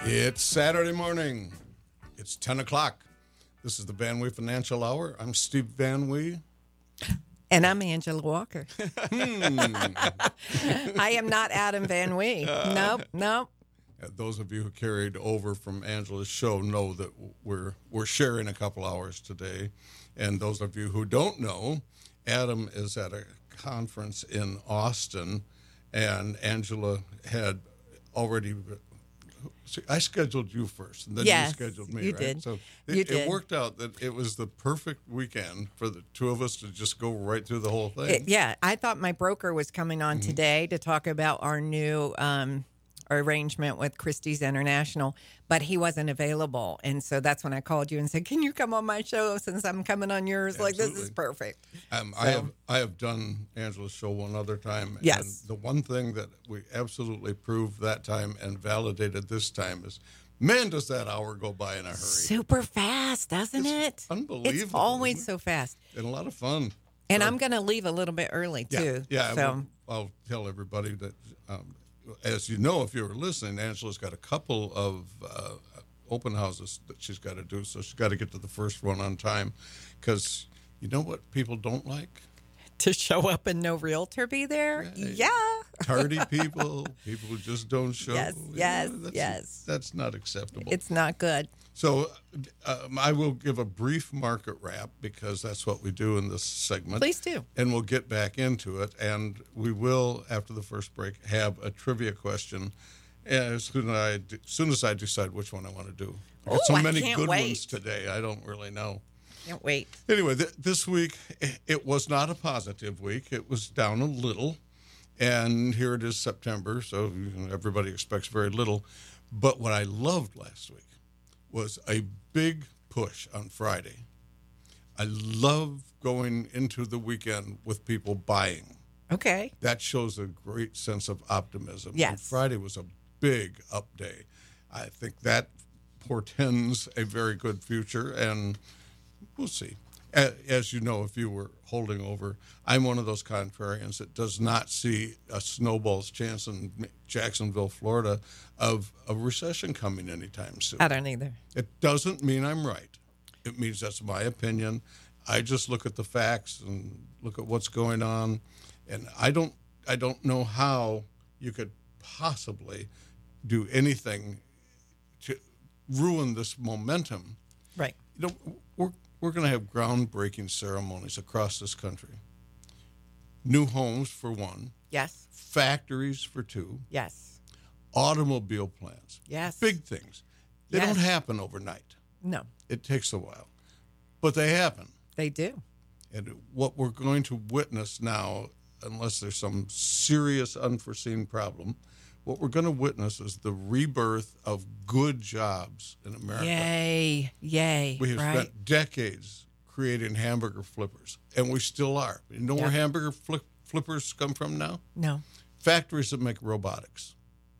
It's Saturday morning. It's 10 o'clock. This is the Van Wee Financial Hour. I'm Steve Van Wee. And I'm Angela Walker. I am not Adam Van Wee. Nope. Those of you who carried over from Angela's show know that we're sharing a couple hours today. And those of you who don't know, Adam is at a conference in Austin, and Angela had already... See, I scheduled you first, and then you scheduled me, you right? Did. So it worked out that it was the perfect weekend for the two of us to just go right through the whole thing. I thought my broker was coming on today to talk about our new arrangement with Christie's International, but he wasn't available. And so that's when I called you and said, can you come on my show since I'm coming on yours? Absolutely. Like, this is perfect. I have done Angela's show one other time. Yes. And the one thing that we absolutely proved that time and validated this time is, man, does that hour go by in a hurry. Super fast, doesn't it? Unbelievable. It's always so fast. And a lot of fun. And I'm going to leave a little bit early, too. Yeah. So I'll tell everybody that... as you know, if you were listening, Angela's got a couple of open houses that she's got to do, so she's got to get to the first one on time. Because you know what people don't like? To show up and no realtor be there? Yeah. Tardy people who just don't show. Yes. That's not acceptable. It's not good. So I will give a brief market wrap because that's what we do in this segment. Please do. And we'll get back into it. And we will, after the first break, have a trivia question as soon as I decide which one I want to do. I've got so many good ones today, I don't really know. Can't wait. Anyway, this week, it was not a positive week. It was down a little. And here it is September, so everybody expects very little. But what I loved last week was a big push on Friday. I love going into the weekend with people buying. Okay. That shows a great sense of optimism. Yes. And Friday was a big up day. I think that portends a very good future, and we'll see. As you know, if you were holding over, I'm one of those contrarians that does not see a snowball's chance in Jacksonville, Florida, of a recession coming anytime soon. I don't either. It doesn't mean I'm right. It means that's my opinion. I just look at the facts and look at what's going on, and I don't know how you could possibly do anything to ruin this momentum. Right. You know, we're going to have groundbreaking ceremonies across this country. New homes, for one. Yes. Factories, for two. Yes. Automobile plants. Yes. Big things. They don't happen overnight. No. It takes a while. But they happen. They do. And what we're going to witness now, unless there's some serious unforeseen problem, what we're going to witness is the rebirth of good jobs in America. Yay. We have spent decades creating hamburger flippers, and we still are. You know where hamburger flippers come from now? No. Factories that make robotics.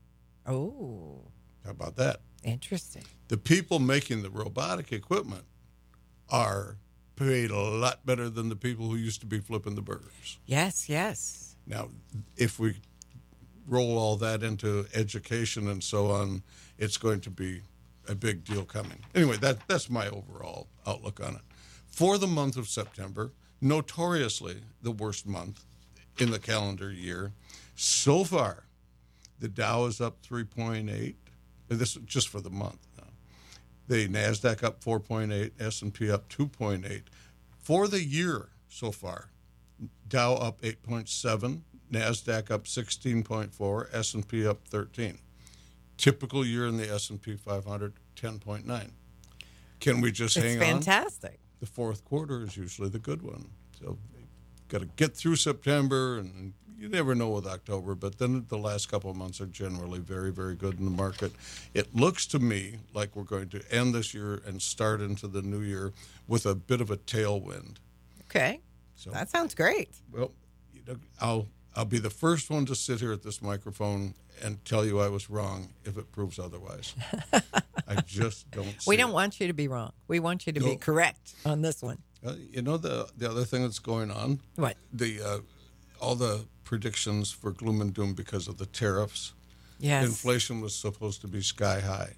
Oh. How about that? Interesting. The people making the robotic equipment are paid a lot better than the people who used to be flipping the burgers. Yes. Now, if we roll all that into education and so on, it's going to be a big deal coming. Anyway, that's my overall outlook on it. For the month of September, notoriously the worst month in the calendar year, so far, the Dow is up 3.8. This is just for the month. The NASDAQ up 4.8, S&P up 2.8. For the year so far, Dow up 8.7, NASDAQ up 16.4, S&P up 13. Typical year in the S&P 500, 10.9. Can we just hang on? It's fantastic. The fourth quarter is usually the good one. So got to get through September, and you never know with October, but then the last couple of months are generally very, very good in the market. It looks to me like we're going to end this year and start into the new year with a bit of a tailwind. Okay. So that sounds great. Well, I'll be the first one to sit here at this microphone and tell you I was wrong if it proves otherwise. I just don't see We don't want you to be wrong. We want you to be correct on this one. You know the other thing that's going on? What? All the predictions for gloom and doom because of the tariffs. Yes. Inflation was supposed to be sky high.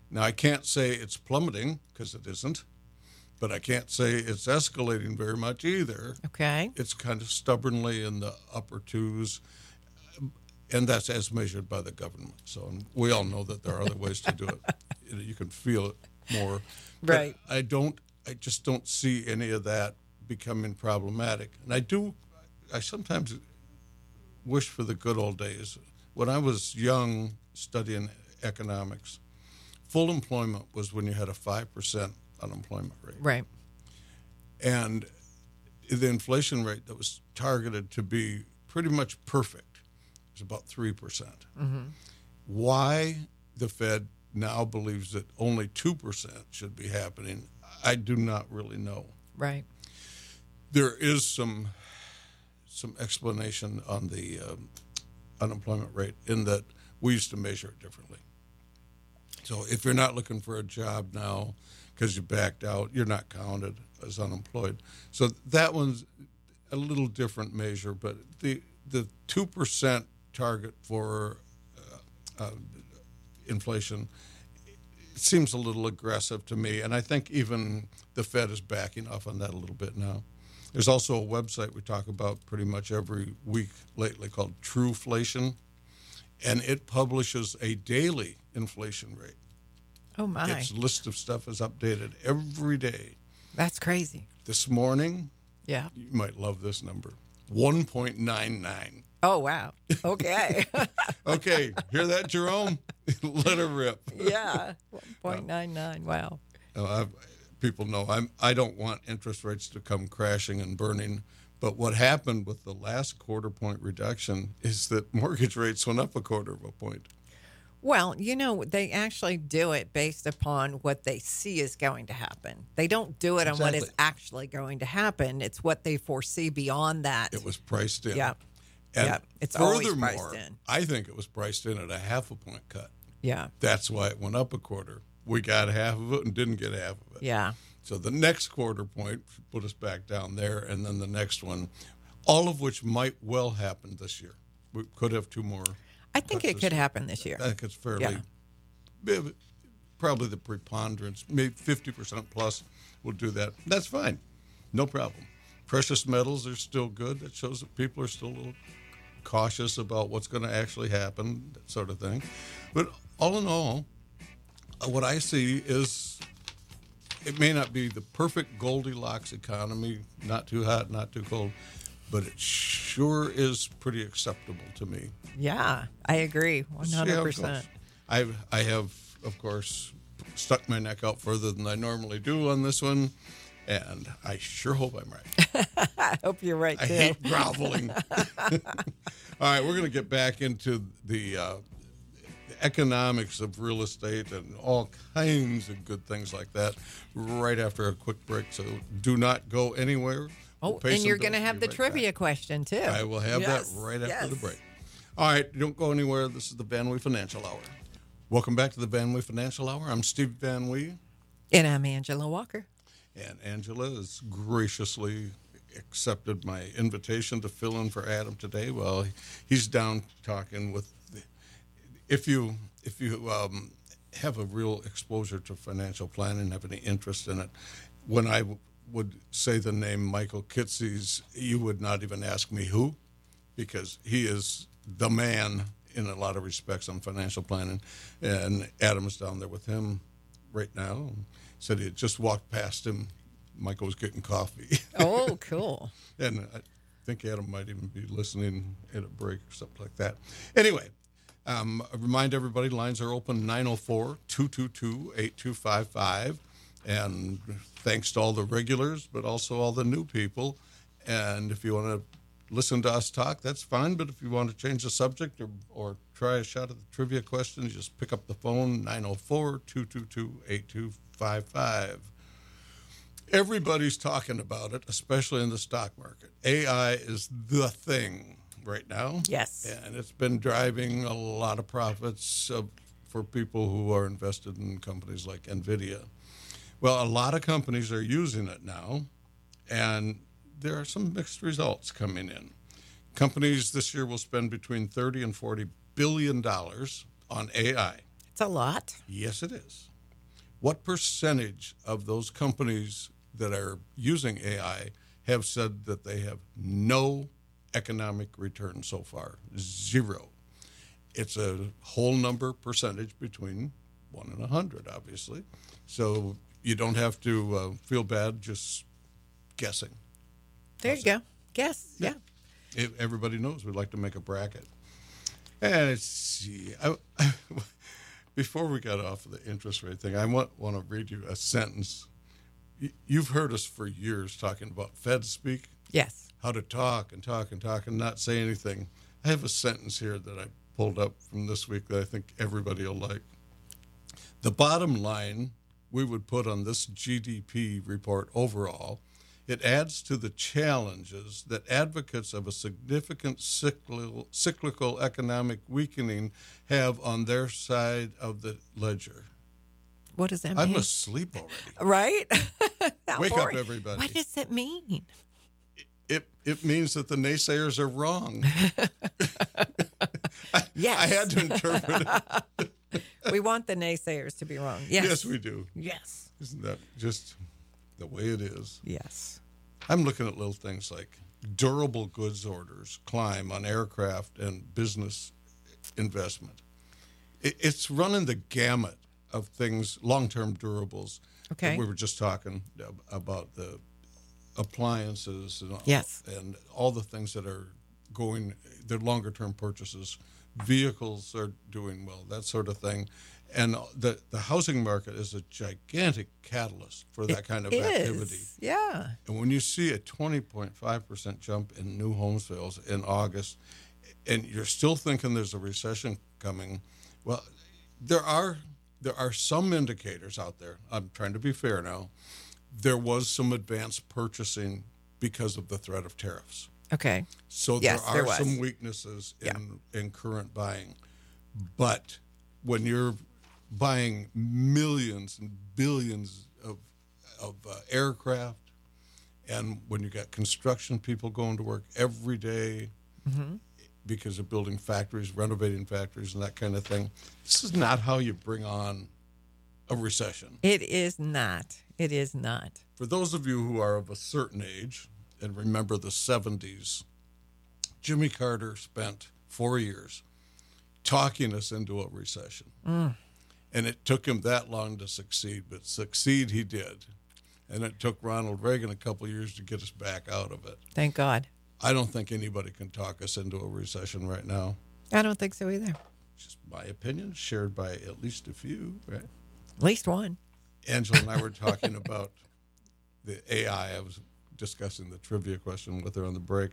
Now, I can't say it's plummeting because it isn't, but I can't say it's escalating very much either. Okay. It's kind of stubbornly in the upper twos, and that's as measured by the government. So and we all know that there are other ways to do it. You can feel it more. Right. But I just don't see any of that becoming problematic. And I sometimes wish for the good old days. When I was young studying economics, full employment was when you had a 5% unemployment rate. Right. And the inflation rate that was targeted to be pretty much perfect was about 3%. Mm-hmm. Why the Fed now believes that only 2% should be happening, I do not really know. Right. There is some explanation on the unemployment rate in that we used to measure it differently. So if you're not looking for a job now because you backed out, you're not counted as unemployed. So that one's a little different measure, but the 2% target for inflation seems a little aggressive to me, and I think even the Fed is backing off on that a little bit now. There's also a website we talk about pretty much every week lately called Trueflation, and it publishes a daily inflation rate. Oh, my. Its list of stuff is updated every day. That's crazy. This morning, Yeah. you might love this number, 1.99. Oh, wow. Okay. Okay, hear that, Jerome? Let her rip. Yeah. 1.99. Wow. People know I don't want interest rates to come crashing and burning, but what happened with the last quarter point reduction is that mortgage rates went up a quarter of a point. Well, they actually do it based upon what they see is going to happen. They don't do it on what is Exactly. actually going to happen. It's what they foresee beyond that. It was priced in. Yeah. And Yeah. It's always furthermore, priced in. I think it was priced in at a half a point cut. Yeah. That's why it went up a quarter. We got half of it and didn't get half of it. Yeah. So the next quarter point put us back down there, and then the next one, all of which might well happen this year. We could have two more. I think it could happen this year. I think it's fairly, probably the preponderance, maybe 50% plus will do that. That's fine. No problem. Precious metals are still good. That shows that people are still a little cautious about what's going to actually happen, that sort of thing. But all in all, what I see is it may not be the perfect Goldilocks economy, not too hot, not too cold, but it sure is pretty acceptable to me. Yeah, I agree. See how it goes. 100%. I have, of course, stuck my neck out further than I normally do on this one, and I sure hope I'm right. I hope you're right, I too. hate groveling. All right, we're going to get back into the economics of real estate and all kinds of good things like that right after a quick break. So do not go anywhere. Oh, We'll and you're going to Be have the right trivia back. question, too. I will have Yes, that right after the yes. break. All right, don't go anywhere. This is the Van Wee Financial Hour. Welcome back to the Van Wee Financial Hour. I'm Steve Van Wee. And I'm Angela Walker. And Angela has graciously accepted my invitation to fill in for Adam today. Well, he's down talking with. If you have a real exposure to financial planning, have any interest in it, when I would say the name Michael Kitces, you would not even ask me who, because he is the man in a lot of respects on financial planning. And Adam is down there with him right now. Said he had just walked past him. Michael was getting coffee. Oh, cool. And I think Adam might even be listening at a break or something like that. Anyway, I remind everybody lines are open 904-222-8255. And thanks to all the regulars, but also all the new people. And if you want to listen to us talk, that's fine. But if you want to change the subject or try a shot at the trivia questions, just pick up the phone, 904-222-8255. Everybody's talking about it, especially in the stock market. AI is the thing right now. Yes. And it's been driving a lot of profits for people who are invested in companies like NVIDIA. Well, a lot of companies are using it now, and there are some mixed results coming in. Companies this year will spend between $30 and $40 billion on AI. It's a lot. Yes, it is. what percentage of those companies that are using AI have said that they have no economic return so far? 0. It's a whole number percentage between 1 and 100, obviously. So you don't have to feel bad just guessing. There you go. Guess. Yeah. Everybody knows we like to make a bracket. And let's see. Before we got off of the interest rate thing, I want to read you a sentence. You've heard us for years talking about Fed speak. Yes. How to talk and talk and talk and not say anything. I have a sentence here that I pulled up from this week that I think everybody will like. The bottom line we would put on this GDP report overall, it adds to the challenges that advocates of a significant cyclical economic weakening have on their side of the ledger. What does that mean? I'm asleep already. Right? Wake boring. up, everybody. What does it mean? It means that the naysayers are wrong. Yes. I had to interpret it. We want the naysayers to be wrong. Yes. Yes, we do. Yes. Isn't that just the way it is? Yes. I'm looking at little things like durable goods orders climb on aircraft and business investment. It's running the gamut of things, long-term durables. Okay. We were just talking about the appliances and Yes. and all the things that are going, they're longer-term purchases. Vehicles are doing well, that sort of thing. And the housing market is a gigantic catalyst for that kind of activity. Yeah. And when you see a 20.5% jump in new home sales in August, and you're still thinking there's a recession coming, well, there are some indicators out there. I'm trying to be fair now. There was some advanced purchasing because of the threat of tariffs. Okay. So Yes, there there are was. some weaknesses in current buying. But when you're buying millions and billions of aircraft, and when you got construction people going to work every day because of building factories, renovating factories, and that kind of thing, this is not how you bring on a recession. It is not. It is not. For those of you who are of a certain age and remember the 70s, Jimmy Carter spent 4 years talking us into a recession. And it took him that long to succeed, but succeed he did. And it took Ronald Reagan a couple of years to get us back out of it. Thank God. I don't think anybody can talk us into a recession right now. I don't think so either. Just my opinion, shared by at least a few, right? At least one. Angela and I were talking about the AI. I was discussing the trivia question with her on the break,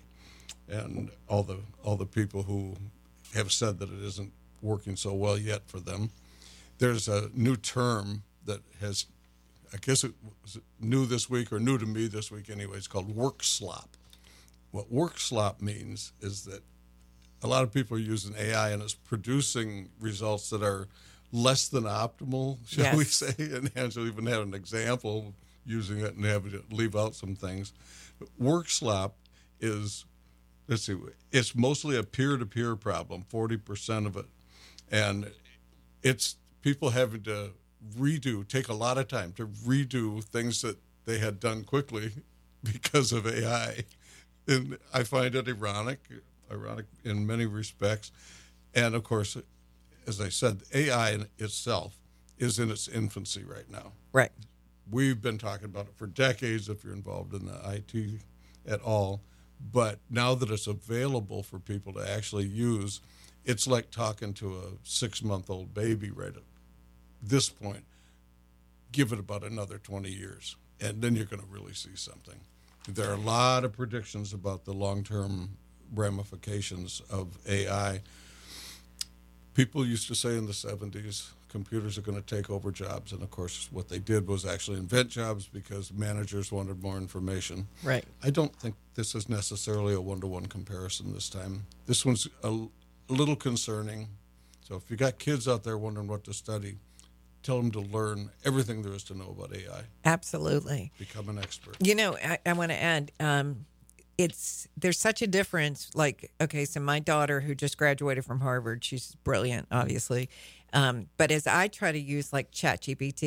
and all the people who have said that it isn't working so well yet for them. There's a new term that has, I guess it was new this week, or new to me this week anyway. It's called work slop. What work slop means is that a lot of people are using AI and it's producing results that are less than optimal, shall we say? And Angela even had an example using it and having to leave out some things. But work slop is, let's see, it's mostly a peer-to-peer problem, 40% of it. And it's people having to take a lot of time to redo things that they had done quickly because of AI. And I find it ironic in many respects. And of course, as I said, AI in itself is in its infancy right now. Right. We've been talking about it for decades if you're involved in the IT at all. But now that it's available for people to actually use, it's like talking to a 6-month-old baby right at this point. Give it about another 20 years, and then you're going to really see something. There are a lot of predictions about the long-term ramifications of AI. People used to say in the 70s, computers are going to take over jobs. And, of course, what they did was actually invent jobs because managers wanted more information. Right. I don't think this is necessarily a one-to-one comparison this time. This one's a little concerning. So if you got kids out there wondering what to study, tell them to learn everything there is to know about AI. Absolutely. Become an expert. You know, I want to add, there's such a difference. Like, okay, so my daughter who just graduated from Harvard, she's brilliant, obviously. But as I try to use like ChatGPT,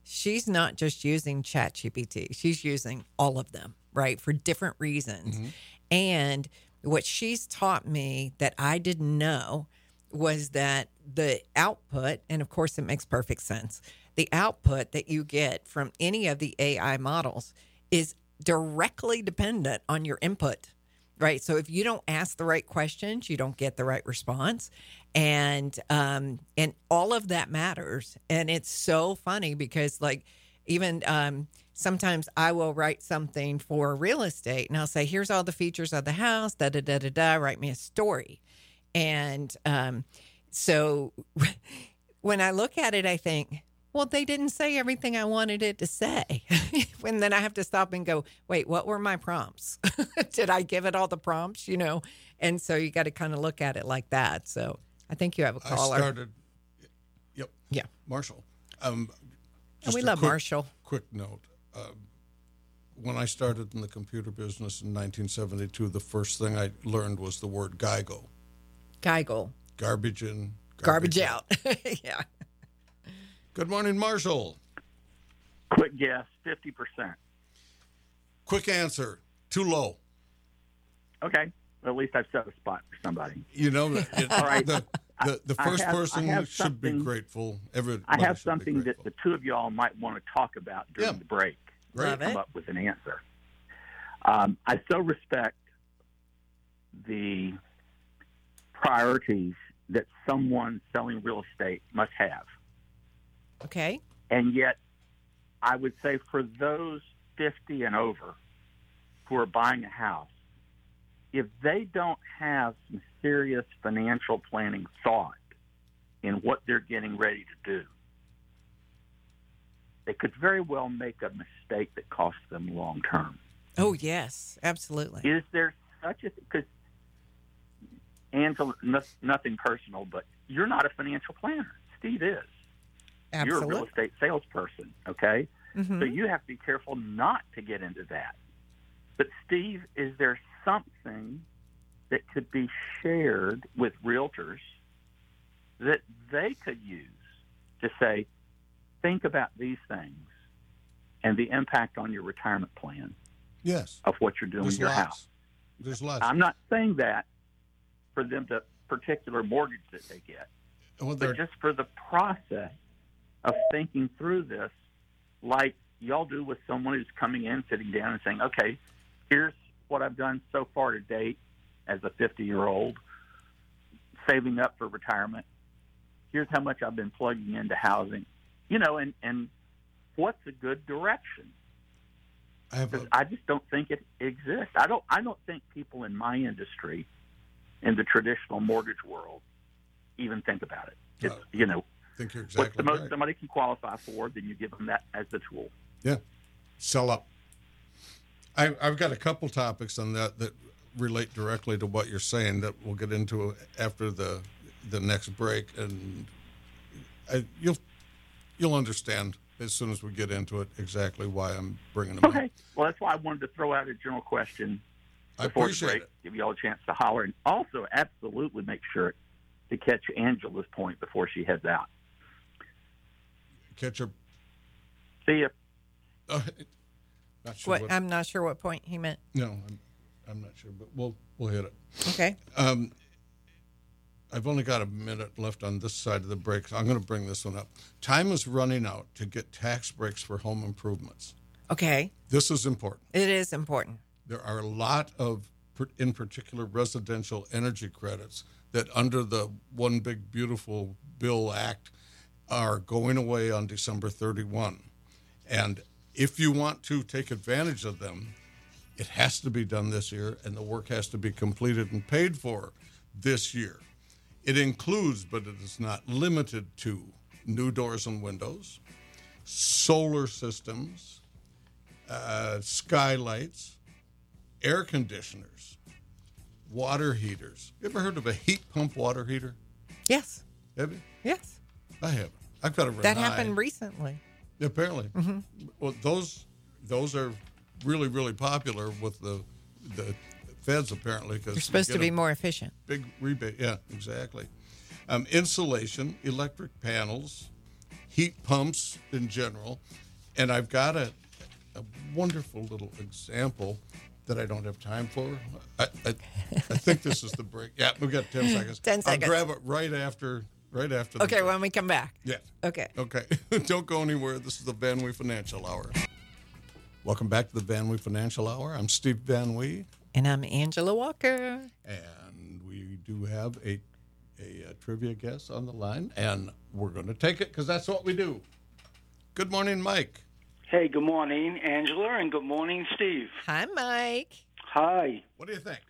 she's not just using ChatGPT. She's using all of them, right, for different reasons. And what she's taught me that I didn't know was that the output, and of course it makes perfect sense, the output that you get from any of the AI models is directly dependent on your input, right? So if you don't ask the right questions, you don't get the right response. And all of that matters. And it's so funny because like even sometimes I will write something for real estate and I'll say, here's all the features of the house, write me a story. And so when I look at it, I think, well, they didn't say everything I wanted it to say. And then I have to stop and go, wait, what were my prompts? Did I give it all the prompts, you know? And so you got to kind of look at it like that. So I think you have a caller. Yep. Yeah. Marshall. And we love Marshall. Quick note. When I started in the computer business in 1972, the first thing I learned was the word GIGO. GIGO. Garbage in, garbage out. Yeah. Good morning, Marshall. Quick guess, 50%. Quick answer, too low. Okay. Well, at least I've set a spot for somebody. You know, All right. the first person should be grateful. I have something that the two of y'all might want to talk about during the break. Love it. Come up with an answer. I so respect the priorities that someone selling real estate must have. Okay. And yet, I would say for those 50 and over who are buying a house, if they don't have some serious financial planning thought in what they're getting ready to do, they could very well make a mistake that costs them long term. Oh, yes, absolutely. Is there such a thing? Because, Angela, nothing personal, but you're not a financial planner. Steve is. Absolutely. You're a real estate salesperson, okay? Mm-hmm. So you have to be careful not to get into that. But, Steve, is there something that could be shared with realtors that they could use to say, think about these things and the impact on your retirement plan of what you're doing in your house? There's lots. I'm not saying that for them to particular mortgage that they get, but just for the process of thinking through this, like y'all do with someone who's coming in, sitting down and saying, okay, here's what I've done so far to date as a 50-year-old, saving up for retirement. Here's how much I've been plugging into housing, you know, and what's a good direction? I just don't think it exists. I don't think people in my industry, in the traditional mortgage world, even think about it. It's, you know, I think you're exactly what's the most right. somebody can qualify for, then you give them that as the tool. Yeah. Sell up. I've got a couple topics on that relate directly to what you're saying that we'll get into after the next break, and you'll understand as soon as we get into it exactly why I'm bringing them Okay. up. Well, that's why I wanted to throw out a general question I before the appreciate break, it. give you all a chance to holler, and also absolutely make sure to catch Angela's point before she heads out. Catch her. See you. Not sure I'm not sure what point he meant. No, I'm not sure, but we'll hit it. Okay. I've only got a minute left on this side of the break, so I'm going to bring this one up. Time is running out to get tax breaks for home improvements. Okay. This is important. It is important. There are a lot of, in particular, residential energy credits that under the One Big Beautiful Bill Act are going away on December 31. And if you want to take advantage of them, it has to be done this year, and the work has to be completed and paid for this year. It includes, but it is not limited to, new doors and windows, solar systems, skylights, air conditioners, water heaters. You ever heard of a heat pump water heater? Yes. Have you? Yes. I haven't. I've got a Rinnai. That happened recently. Apparently. Mm-hmm. Well, those are really, really popular with the feds, apparently. Because they're supposed to be more efficient. Big rebate. Yeah, exactly. Insulation, electric panels, heat pumps in general. And I've got a wonderful little example that I don't have time for. I think this is the break. Yeah, we've got 10 seconds. 10 seconds. I'll grab it right after the Okay, break. when we come back. Yeah. Okay. Okay. Don't go anywhere. This is the Van Wee Financial Hour. Welcome back to the Van Wee Financial Hour. I'm Steve Van Wee. And I'm Angela Walker. And we do have a trivia guest on the line, and we're going to take it because that's what we do. Good morning, Mike. Hey, good morning, Angela, and good morning, Steve. Hi, Mike. Hi. What do you think?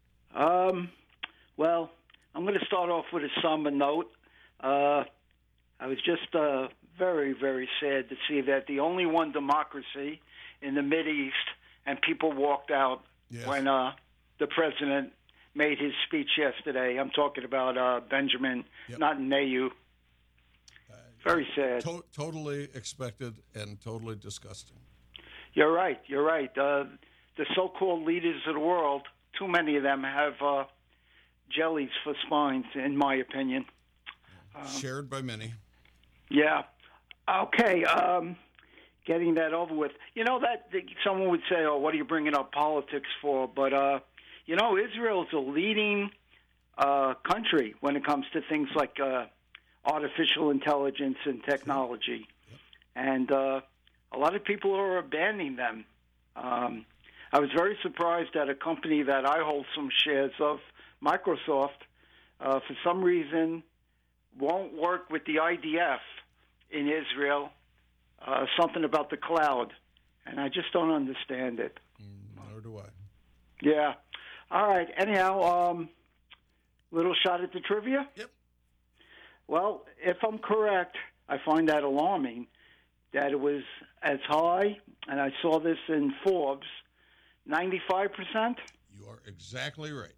Well, I'm going to start off with a somber note. I was just very, very sad to see that the only one democracy in the Mideast and people walked out when the president made his speech yesterday. I'm talking about Benjamin Netanyahu. Very sad. Totally expected and totally disgusting. You're right. The so-called leaders of the world, too many of them have jellies for spines, in my opinion. Shared by many. Yeah. Okay. Getting that over with. You know, that someone would say, "Oh, what are you bringing up politics for?" But you know, Israel is a leading country when it comes to things like artificial intelligence and technology, and a lot of people are abandoning them. I was very surprised that a company that I hold some shares of, Microsoft, for some reason won't work with the IDF in Israel, something about the cloud, and I just don't understand it. Nor do I. Yeah. All right. Anyhow, little shot at the trivia? Yep. Well, if I'm correct, I find that alarming that it was as high, and I saw this in Forbes, 95%? You are exactly right.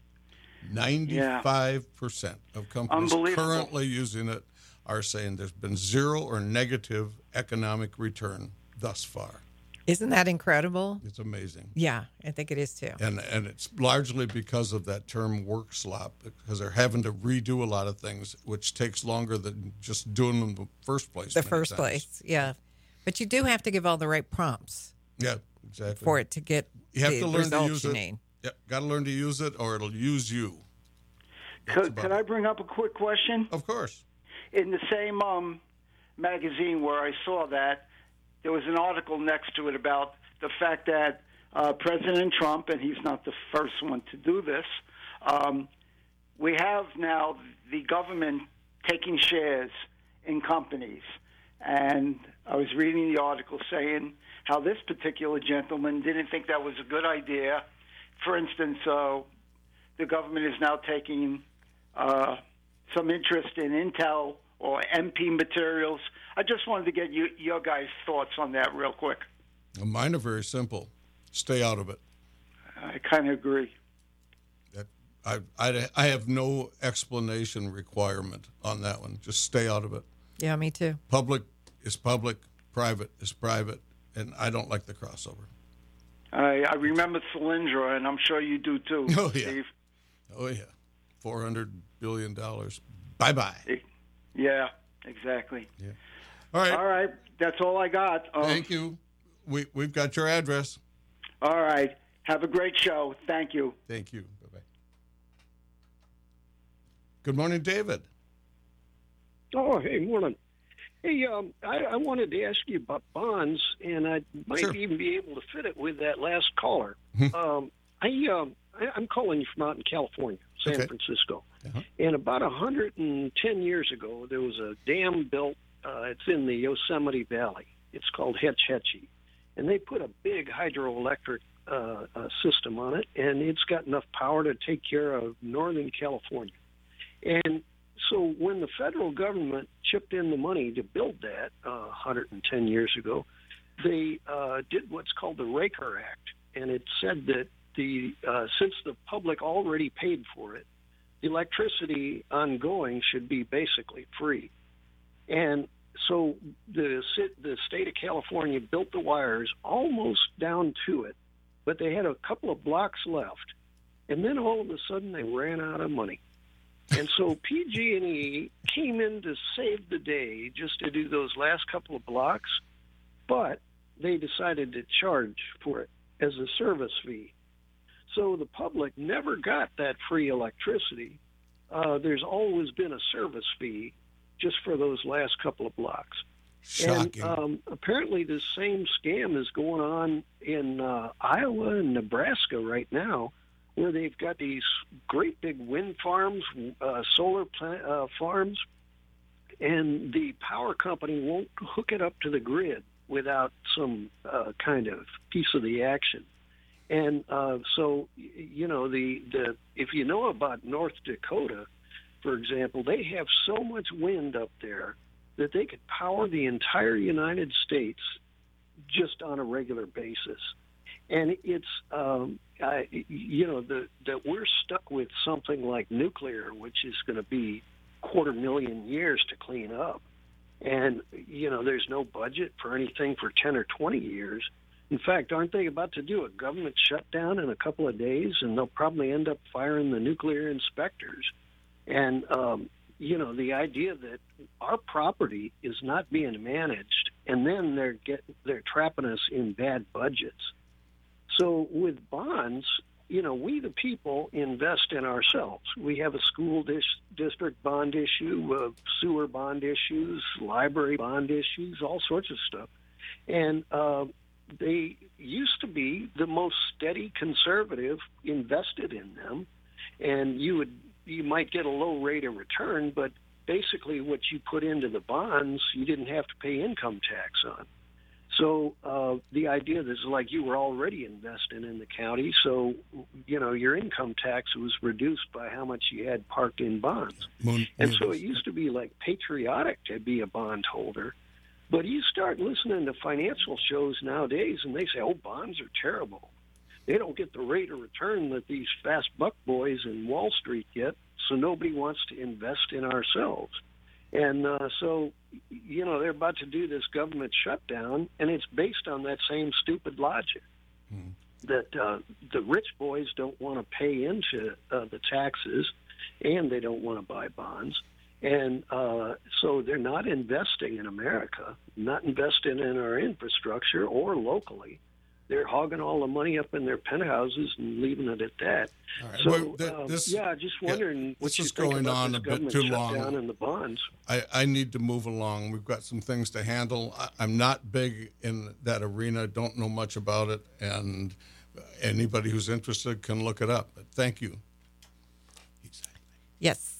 95% of companies currently using it are saying there's been zero or negative economic return thus far. Isn't that incredible? It's amazing. Yeah, I think it is too. And it's largely because of that term work slop, because they're having to redo a lot of things, which takes longer than just doing them in the first place. Yeah. But you do have to give all the right prompts. Yeah, exactly. For it to get you have the to learn to use you it. need. Yep, got to learn to use it, or it'll use you. Could I bring up a quick question? Of course. In the same magazine where I saw that, there was an article next to it about the fact that President Trump, and he's not the first one to do this, we have now the government taking shares in companies. And I was reading the article saying how this particular gentleman didn't think that was a good idea. For instance, the government is now taking some interest in Intel or MP materials. I just wanted to get your guys' thoughts on that real quick. Well, mine are very simple. Stay out of it. I kind of agree. I have no explanation requirement on that one. Just stay out of it. Yeah, me too. Public is public, private is private, and I don't like the crossover. I remember Solyndra, and I'm sure you do too, oh, yeah. Steve. Oh, yeah. $400 billion. Bye-bye. Yeah, exactly. Yeah. All right. That's all I got. Thank you. We've got your address. All right. Have a great show. Thank you. Thank you. Bye-bye. Good morning, David. Oh, hey, morning. Hey, I wanted to ask you about bonds, and I might even be able to fit it with that last caller. I'm calling you from out in California, San Francisco. Uh-huh. And about 110 years ago, there was a dam built. It's in the Yosemite Valley. It's called Hetch Hetchy. And they put a big hydroelectric system on it, and it's got enough power to take care of Northern California. And so when the federal government chipped in the money to build that 110 years ago, they did what's called the Raker Act. And it said that since the public already paid for it, the electricity ongoing should be basically free. And so the state of California built the wires almost down to it, but they had a couple of blocks left. And then all of a sudden they ran out of money. And so PG&E came in to save the day just to do those last couple of blocks, but they decided to charge for it as a service fee. So the public never got that free electricity. There's always been a service fee just for those last couple of blocks. Shocking. And apparently this same scam is going on in Iowa and Nebraska right now, where they've got these great big wind farms, solar farms, and the power company won't hook it up to the grid without some kind of piece of the action. And so, if you know about North Dakota, for example, they have so much wind up there that they could power the entire United States just on a regular basis. And it's, that we're stuck with something like nuclear, which is going to be 250,000 years to clean up. And, there's no budget for anything for 10 or 20 years. In fact, aren't they about to do a government shutdown in a couple of days? And they'll probably end up firing the nuclear inspectors. And, the idea that our property is not being managed, and then they're trapping us in bad budgets. So with bonds, we the people invest in ourselves. We have a school district bond issue, sewer bond issues, library bond issues, all sorts of stuff. And they used to be the most steady conservative invested in them, and you might get a low rate of return, but basically what you put into the bonds, you didn't have to pay income tax on. So the idea is like you were already investing in the county, so your income tax was reduced by how much you had parked in bonds. And so it used to be like patriotic to be a bondholder. But you start listening to financial shows nowadays, and they say, "Oh, bonds are terrible. They don't get the rate of return that these fast buck boys in Wall Street get, so nobody wants to invest in ourselves." And so, they're about to do this government shutdown, and it's based on that same stupid logic that the rich boys don't want to pay into the taxes, and they don't want to buy bonds. And so they're not investing in America, not investing in our infrastructure or locally. They're hogging all the money up in their penthouses and leaving it at that. All right. So, just wondering what you think going about on this a bit government too shutdown long. and the bonds. I need to move along. We've got some things to handle. I'm not big in that arena, don't know much about it, and anybody who's interested can look it up. But thank you. Exactly. Yes.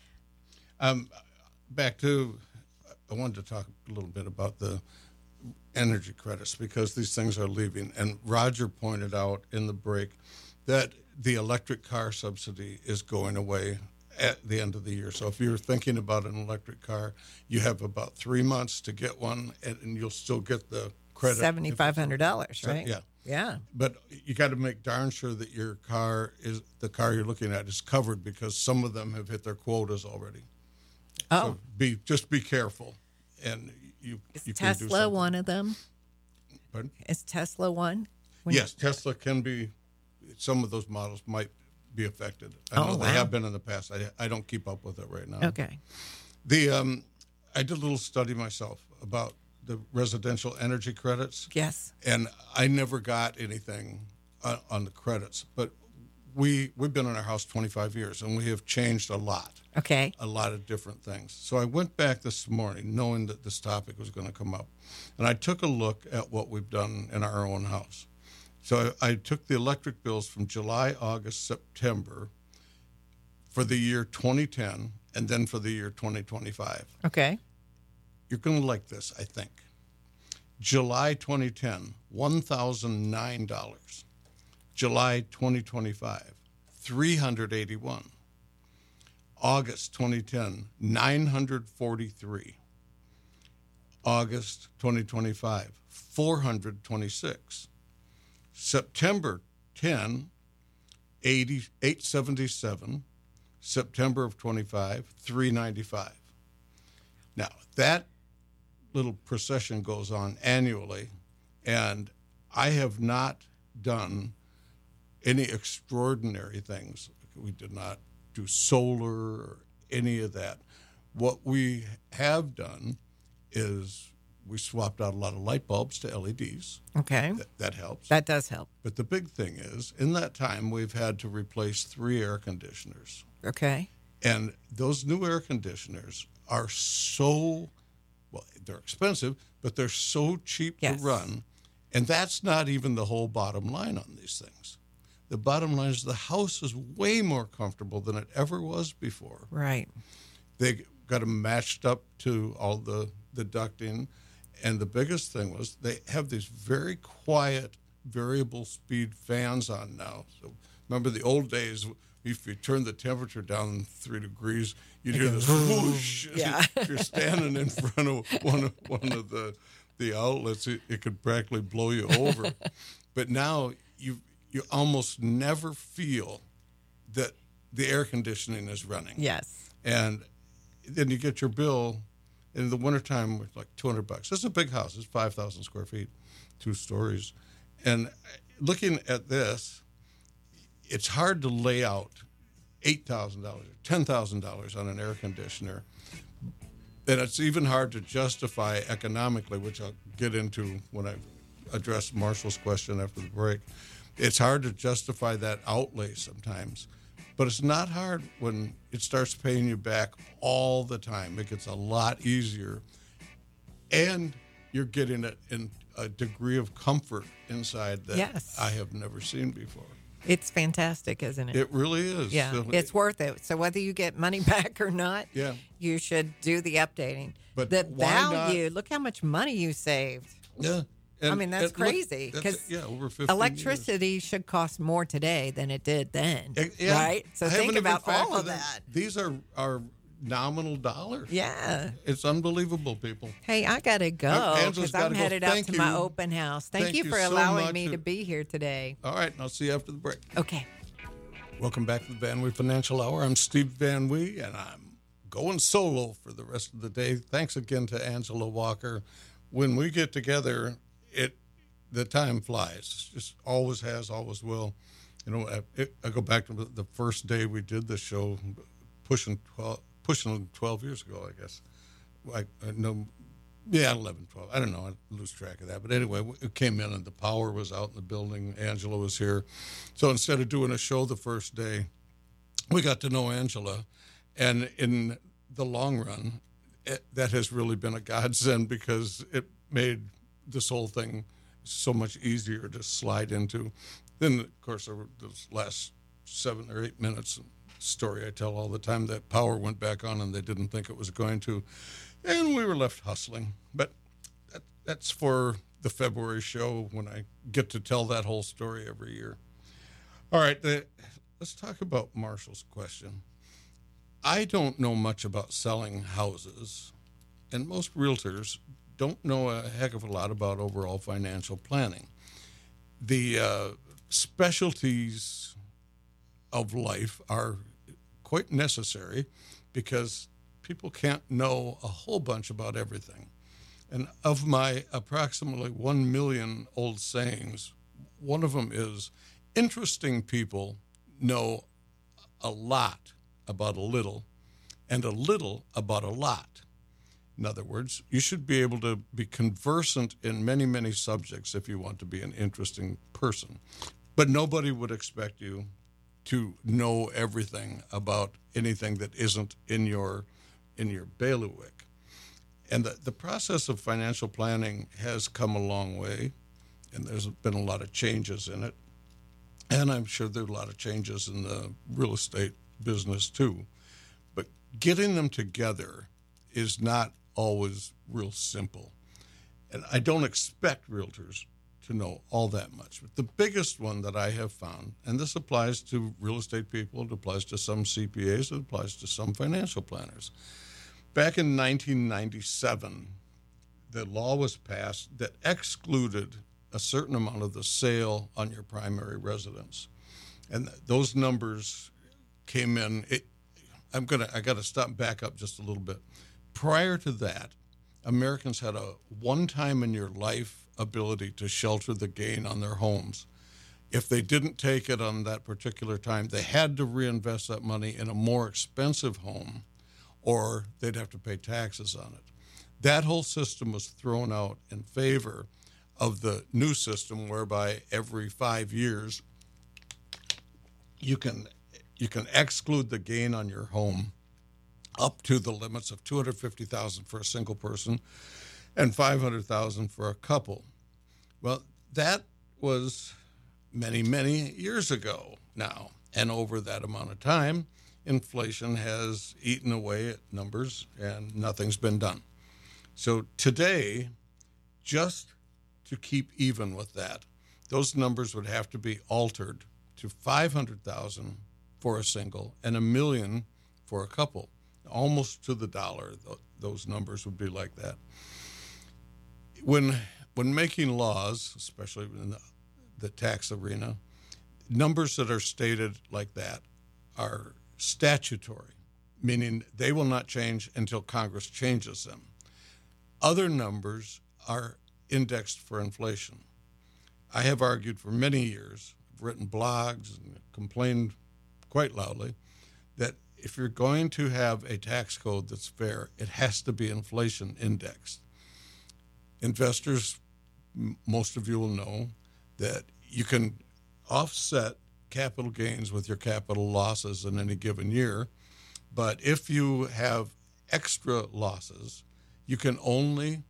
Back to, I wanted to talk a little bit about the energy credits because these things are leaving. And Roger pointed out in the break that the electric car subsidy is going away at the end of the year. So if you're thinking about an electric car, you have about 3 months to get one, and you'll still get the credit. $7,500, right? Yeah. Yeah. But you got to make darn sure that your car the car you're looking at is covered, because some of them have hit their quotas already. Oh. So just be careful, and you can do Tesla something. one of them? Pardon? Is Tesla one? Yes, Tesla can be. Some of those models might be affected. I know they have been in the past. I don't keep up with it right now. Okay. I did a little study myself about the residential energy credits. Yes. And I never got anything on the credits, but we've been in our house 25 years, and we have changed a lot. Okay. A lot of different things. So I went back this morning knowing that this topic was going to come up, and I took a look at what we've done in our own house. So I took the electric bills from July, August, September for the year 2010, and then for the year 2025. Okay. You're going to like this, I think. July 2010, $1,009. July 2025, $381. August 2010, $943. August 2025, $426. September 10, $877. September of 25, $395. Now, that little procession goes on annually, and I have not done any extraordinary things. We did not do solar or any of that. What we have done is we swapped out a lot of light bulbs to LEDs. Okay. That helps. That does help. But the big thing is, in that time, we've had to replace 3 air conditioners. Okay. And those new air conditioners are so, well, they're expensive, but they're so cheap to run. And that's not even the whole bottom line on these things. The bottom line is the house is way more comfortable than it ever was before. Right. They got them matched up to all the ducting. And the biggest thing was they have these very quiet variable speed fans on now. So remember the old days, if you turn the temperature down 3 degrees, you'd hear this whoosh. Yeah. If you're standing in front of one of the outlets, it could practically blow you over. But now you almost never feel that the air conditioning is running. Yes. And then you get your bill in the wintertime with like $200. This is a big house. It's 5,000 square feet, 2 stories. And looking at this, it's hard to lay out $8,000 or $10,000 on an air conditioner. And it's even hard to justify economically, which I'll get into when I address Marshall's question after the break. It's hard to justify that outlay sometimes. But it's not hard when it starts paying you back all the time. It gets a lot easier. And you're getting it in a degree of comfort inside that I have never seen before. It's fantastic, isn't it? It really is. Yeah, So it's worth it. So whether you get money back or not, you should do the updating. But the why value, not? look how much money you saved. Yeah. I mean, that's crazy because over 15 electricity should cost more today than it did then, Yeah. right? So I think haven't even about all factored of that. These are nominal dollars. Yeah. It's unbelievable, people. Hey, I got to go Angela's because gotta I'm go. headed out Thank to my you. open house. Thank you for so allowing much. me to be here today. All right, and I'll see you after the break. Okay. Welcome back to the Van Wee Financial Hour. I'm Steve Van Wee, and I'm going solo for the rest of the day. Thanks again to Angela Walker. When we get together, the time flies. Just always has, always will. You know, I go back to the first day we did the show, pushing 12 years ago, I guess. 11, 12. I don't know. I lose track of that. But anyway, it came in and the power was out in the building. Angela was here. So instead of doing a show the first day, we got to know Angela. And in the long run, that has really been a godsend because it made this whole thing so much easier to slide into. Then, of course, over those last 7 or 8 minutes, story I tell all the time, that power went back on and they didn't think it was going to. And we were left hustling. But that's for the February show when I get to tell that whole story every year. All right, let's talk about Marshall's question. I don't know much about selling houses, and most realtors don't know a heck of a lot about overall financial planning. The specialties of life are quite necessary because people can't know a whole bunch about everything. And of my approximately 1 million old sayings, one of them is, interesting people know a lot about a little and a little about a lot. In other words, you should be able to be conversant in many, many subjects if you want to be an interesting person. But nobody would expect you to know everything about anything that isn't in your bailiwick. And the process of financial planning has come a long way, and there's been a lot of changes in it. And I'm sure there are a lot of changes in the real estate business too. But getting them together is not always real simple. And I don't expect realtors to know all that much. But the biggest one that I have found, and this applies to real estate people, it applies to some CPAs, it applies to some financial planners. Back in 1997, the law was passed that excluded a certain amount of the sale on your primary residence. And those numbers came in. I got to stop back up just a little bit. Prior to that, Americans had a one-time in your life ability to shelter the gain on their homes. If they didn't take it on that particular time, they had to reinvest that money in a more expensive home, or they'd have to pay taxes on it. That whole system was thrown out in favor of the new system, whereby every 5 years you can exclude the gain on your home up to the limits of $250,000 for a single person and $500,000 for a couple. Well, that was many, many years ago now. And over that amount of time, inflation has eaten away at numbers and nothing's been done. So today, just to keep even with that, those numbers would have to be altered to $500,000 for a single and $1 million for a couple. Almost to the dollar, those numbers would be like that. When making laws, especially in the tax arena, numbers that are stated like that are statutory, meaning they will not change until Congress changes them. Other numbers are indexed for inflation. I have argued for many years, I've written blogs and complained quite loudly, that if you're going to have a tax code that's fair, it has to be inflation indexed. Investors, most of you will know that you can offset capital gains with your capital losses in any given year, but if you have extra losses, you can only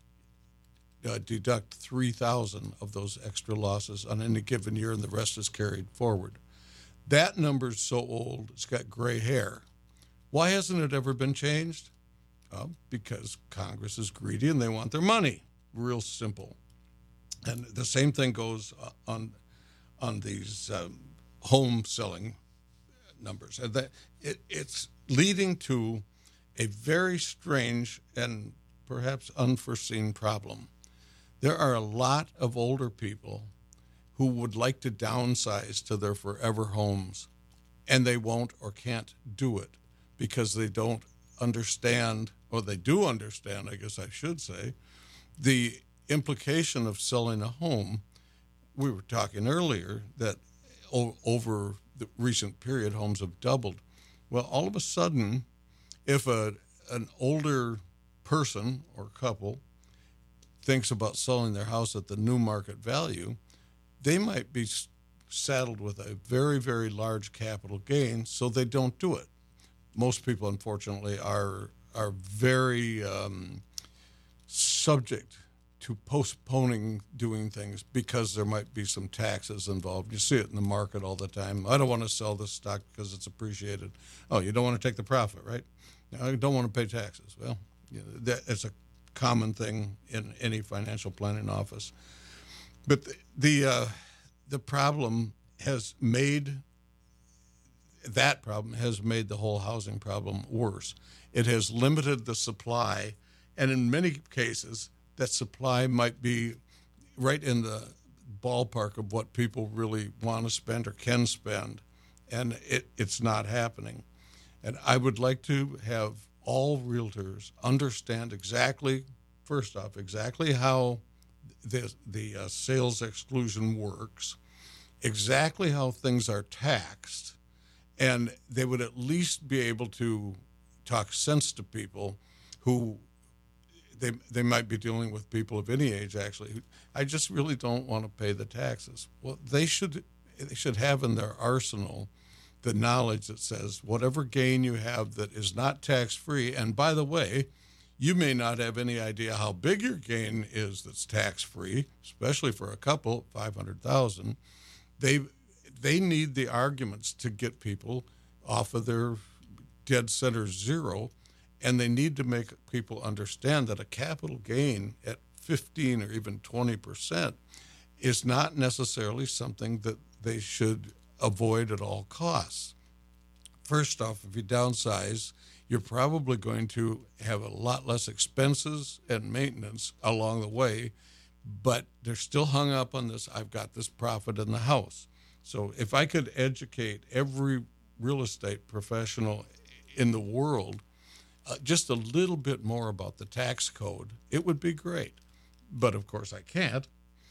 deduct 3,000 of those extra losses on any given year, and the rest is carried forward. That number's so old, it's got gray hair. Why hasn't it ever been changed? Because Congress is greedy and they want their money. Real simple. And the same thing goes on these home selling numbers. And it's leading to a very strange and perhaps unforeseen problem. There are a lot of older people who would like to downsize to their forever homes, and they won't or can't do it because they don't understand, or they do understand, I guess I should say, the implication of selling a home. We were talking earlier that over the recent period, homes have doubled. Well, all of a sudden, if an older person or couple thinks about selling their house at the new market value, they might be saddled with a very, very large capital gain, so they don't do it. Most people, unfortunately, are very subject to postponing doing things because there might be some taxes involved. You see it in the market all the time. I don't want to sell this stock because it's appreciated. Oh, you don't want to take the profit, right? I don't want to pay taxes. Well, it's a common thing in any financial planning office. But the problem has made the whole housing problem worse. It has limited the supply, and in many cases, that supply might be right in the ballpark of what people really want to spend or can spend, and it's not happening. And I would like to have all realtors understand exactly, first off, exactly how the sales exclusion works, exactly how things are taxed, and they would at least be able to talk sense to people who they might be dealing with people of any age, actually. I just really don't want to pay the taxes. Well, they should have in their arsenal the knowledge that says whatever gain you have that is not tax-free, and by the way, you may not have any idea how big your gain is that's tax-free, especially for a couple, $500,000. They need the arguments to get people off of their dead center zero, and they need to make people understand that a capital gain at 15 or even 20% is not necessarily something that they should avoid at all costs. First off, if you downsize, you're probably going to have a lot less expenses and maintenance along the way, but they're still hung up on this, I've got this profit in the house. So if I could educate every real estate professional in the world just a little bit more about the tax code, it would be great. But of course I can't.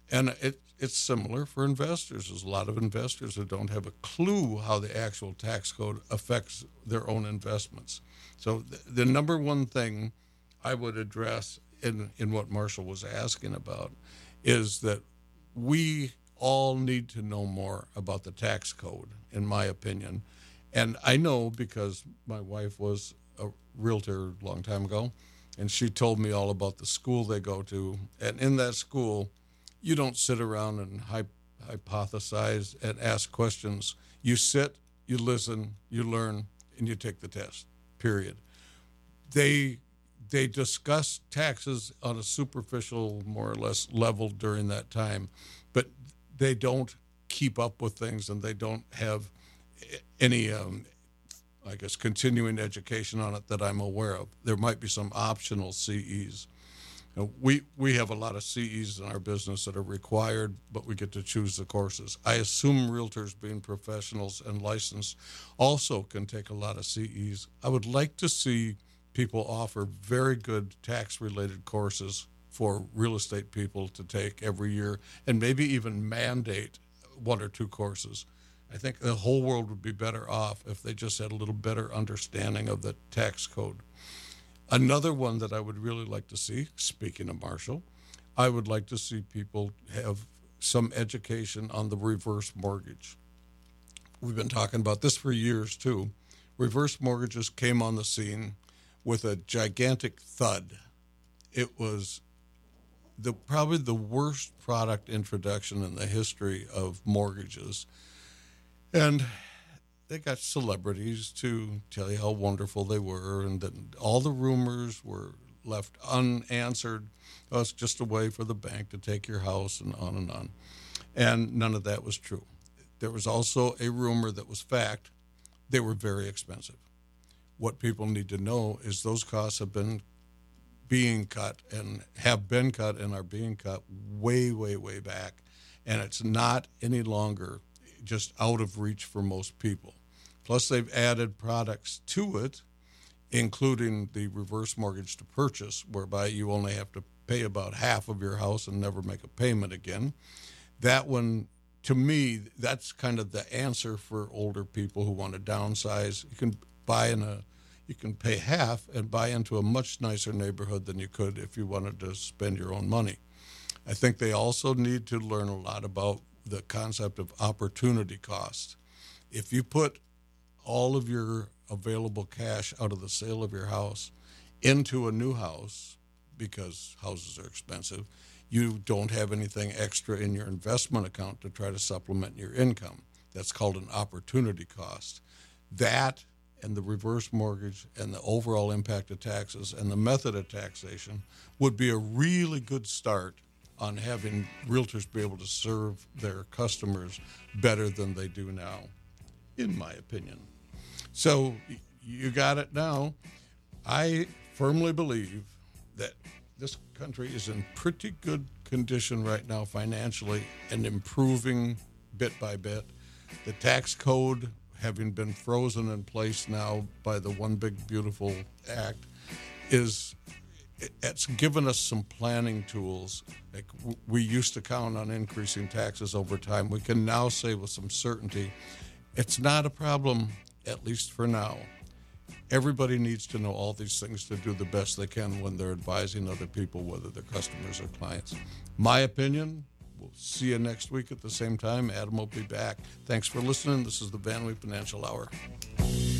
And it's similar for investors. There's a lot of investors who don't have a clue how the actual tax code affects their own investments. So the number one thing I would address in what Marshall was asking about is that we all need to know more about the tax code, in my opinion. And I know because my wife was a realtor a long time ago, and she told me all about the school they go to. And in that school, you don't sit around and hypothesize and ask questions. You sit, you listen, you learn, and you take the test, period. They discuss taxes on a superficial, more or less, level during that time, but they don't keep up with things, and they don't have any, continuing education on it that I'm aware of. There might be some optional CEs. We have a lot of CEs in our business that are required, but we get to choose the courses. I assume realtors, being professionals and licensed, also can take a lot of CEs. I would like to see people offer very good tax-related courses for real estate people to take every year, and maybe even mandate 1 or 2 courses. I think the whole world would be better off if they just had a little better understanding of the tax code. Another one that I would really like to see, speaking of Marshall, I would like to see people have some education on the reverse mortgage. We've been talking about this for years, too. Reverse mortgages came on the scene with a gigantic thud. It was probably the worst product introduction in the history of mortgages. And they got celebrities to tell you how wonderful they were, and then all the rumors were left unanswered. Oh, it's just a way for the bank to take your house, and on and on. And none of that was true. There was also a rumor that was fact. They were very expensive. What people need to know is those costs have been being cut and have been cut and are being cut way, way, way back. And it's not any longer just out of reach for most people. Plus, they've added products to it, including the reverse mortgage to purchase, whereby you only have to pay about half of your house and never make a payment again. That one, to me, that's kind of the answer for older people who want to downsize. You can pay half and buy into a much nicer neighborhood than you could if you wanted to spend your own money. I think they also need to learn a lot about the concept of opportunity cost. If you put all of your available cash out of the sale of your house into a new house, because houses are expensive, you don't have anything extra in your investment account to try to supplement your income. That's called an opportunity cost. That and the reverse mortgage and the overall impact of taxes and the method of taxation would be a really good start on having realtors be able to serve their customers better than they do now, in my opinion. So you got it now. I firmly believe that this country is in pretty good condition right now financially and improving bit by bit. The tax code, having been frozen in place now by the One Big Beautiful Act, it's given us some planning tools. Like we used to count on increasing taxes over time. We can now say with some certainty, it's not a problem, at least for now. Everybody needs to know all these things to do the best they can when they're advising other people, whether they're customers or clients. My opinion, we'll see you next week at the same time. Adam will be back. Thanks for listening. This is the Van Wee Financial Hour.